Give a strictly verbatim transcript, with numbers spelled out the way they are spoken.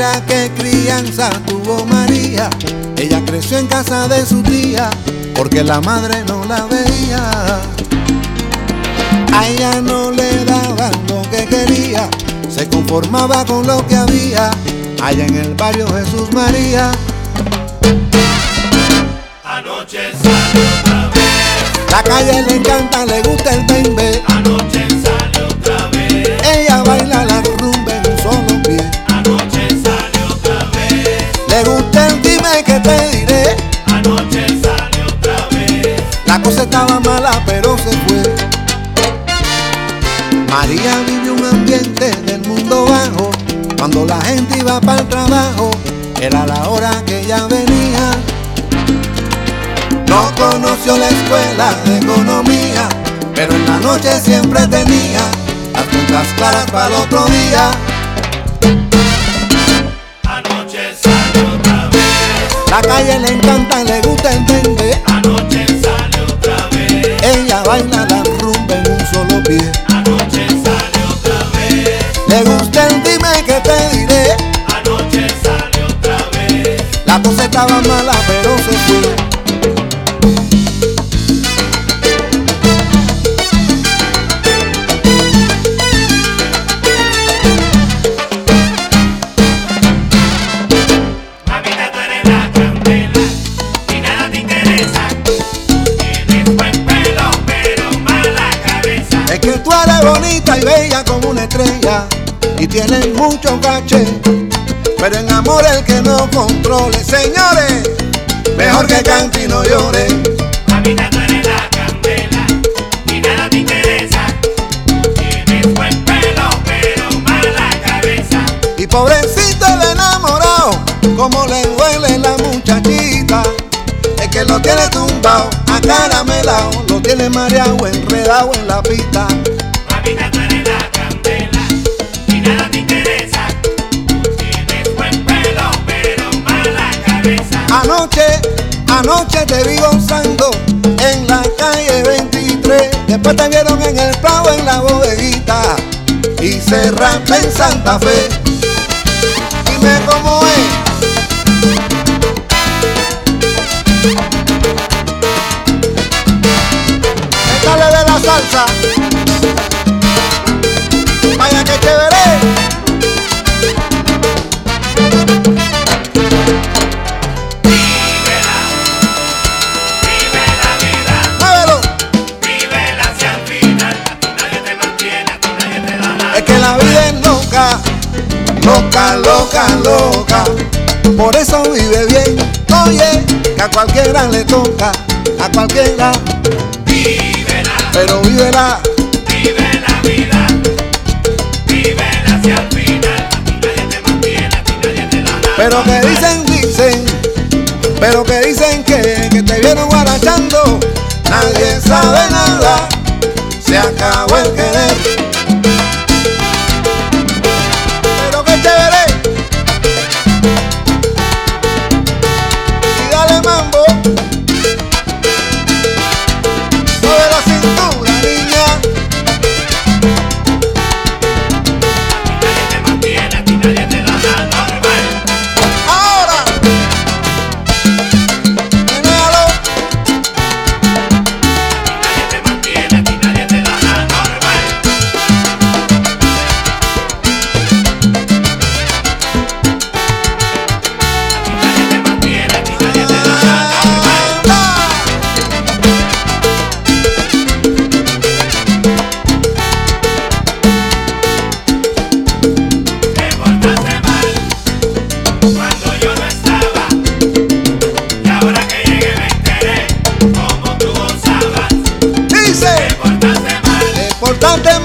mira qué crianza tuvo María. Ella creció en casa de su tía, porque la madre no la veía. A ella no le daban lo que quería, se conformaba con lo que había, allá en el barrio Jesús María. Anoche salió otra vez. La calle le encanta, le gusta el bembe. Anoche salió otra vez. Ella baila la rumba en un solo pie. Anoche salió otra vez. Le gusta el dime que te diré. Anoche salió otra vez. La cosa estaba mala pero se fue. María vivió un ambiente del mundo bajo. Cuando la gente iba para el trabajo, era la hora que ella venía. No conoció la escuela de economía, pero en la noche siempre tenía las cuentas claras para el otro día. Anoche salió otra vez. La calle le encanta, le gusta el bembe. Anoche salió otra vez. Ella baila la rumba en un solo pie. Anoche salió otra vez. Le gusta el dime que te diré. Anoche salió otra vez. La cosa estaba mala pero se fue. Mamita, tú eres la candela y nada te interesa. Tienes buen pelo pero mala cabeza. Es que tú eres bonita y bella como una estrella y tienes mucho caché, pero en amor el que no controle, señores, mejor que cante y no llore. Mamita, tú eres la candela y nada te interesa. Tienes buen pelo pero mala cabeza. Y pobrecito el enamorado, como le duele la muchachita. Es que lo tiene tumbado, acaramelado, lo tiene mareado, enredado en la pista. Mamita, tú eres la candela y nada te interesa. Tienes buen pelo pero mala cabeza. Anoche, anoche te vi gozando en la calle veintitrés. Después te vieron en el Prado en la bodeguita y cerraste en Santa Fe. Dime cómo es. Métale de la salsa. Vaya que chévere. Vive la vida, Muévelo. vívela hacia el final. A ti nadie te mantiene, a ti nadie te da nada. Es que la vida es loca, loca, loca, loca. Por eso vive bien. Oye, que a cualquiera le toca, a cualquiera, Vívela, pero vívela. vive la vida, vívela hacia el final. A ti nadie te mantiene, a ti nadie te da nada. Pero que dicen, dicen, pero que dicen que, que te vieron guarachando. Nadie sabe nada, se acabó el querer. Pero que chévere. Y dale mambo. Mueve la cintura, niña. Nadie te mantiene, a ti nadie te da nada normal. Ahora. Menéalo. Nadie te mantiene, a ti nadie te da nada normal. Nadie te mantiene, a ti nadie te da nada normal. Te portaste mal cuando yo no estaba, y ahora que llegué me enteré cómo tú gozabas. Dice, Te portaste mal importante